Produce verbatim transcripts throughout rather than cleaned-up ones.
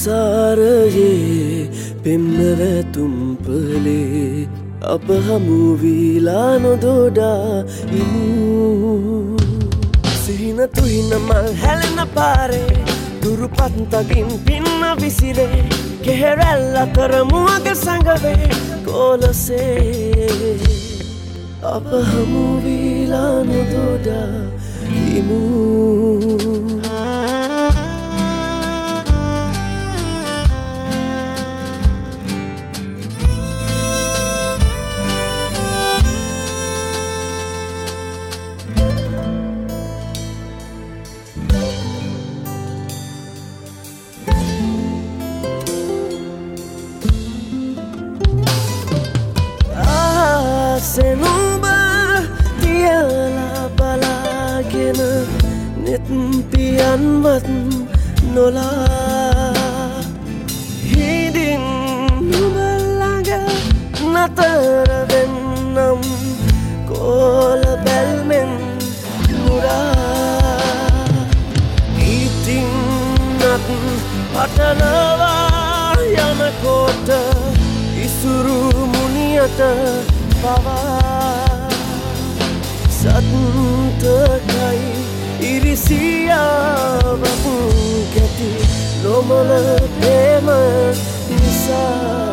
සංසාරයේ පෙම්නවැතුම් පලේ අප හමු වීලා නොදොඩා ඉමු. සිහින තුහින මල් හැලෙන පාරේ දුරුපත් තගින් පින්න විසිරේ කෙහෙරැල්ල කරමුවග සඟවේ කොලසේ අප හමු වීලා නොදොඩා ඉමු. සෙනුඹ තියලා බලාගෙන නෙත් පියන්වත් නොලා හිඩින් නුඹ ළඟ නතර වෙන්නම් කෝල බැල්මෙන් මුරා ඉතින් නත් පටලවා යනකොට ඉසුරු මුනියට පවා සත්තකයි ඉරිසියාවපු කැති නොමල ප්‍රේම නිසා.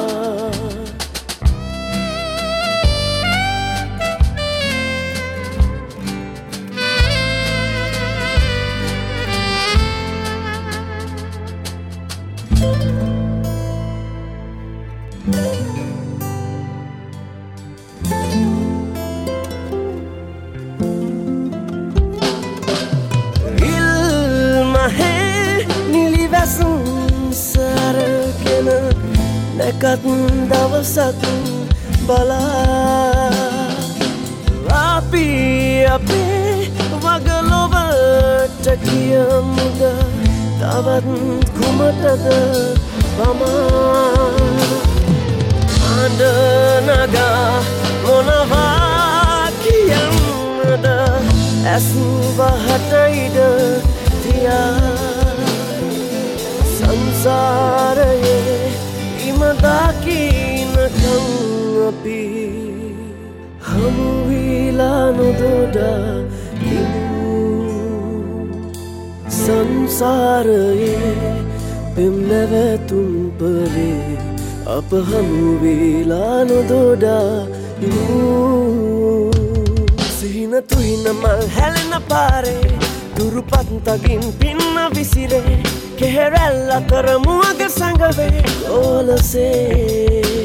සංසාරගෙන නැකත් දවසක් බලා අපි අපේ වගලොවට කියමුද තවත් කුමටද පමා අඬ නගා මොනවා කියන්නද ඇස් වහට ඉඩ තියා සංසාරයේ ඉමදකින්නකම් අපි හමු වීලා නොදොඩා ඉමු. සංසාරයේ පෙම්නැවැතුම් පලේ අප හමු වීලා නොදොඩා ඉමු. සිහින තුහින මල් හැලෙන පාරේ දුරුපත් තගින් පින්න විසිරේ කෙහෙරැල්ල කරමුවග සඟවේ කොලසේ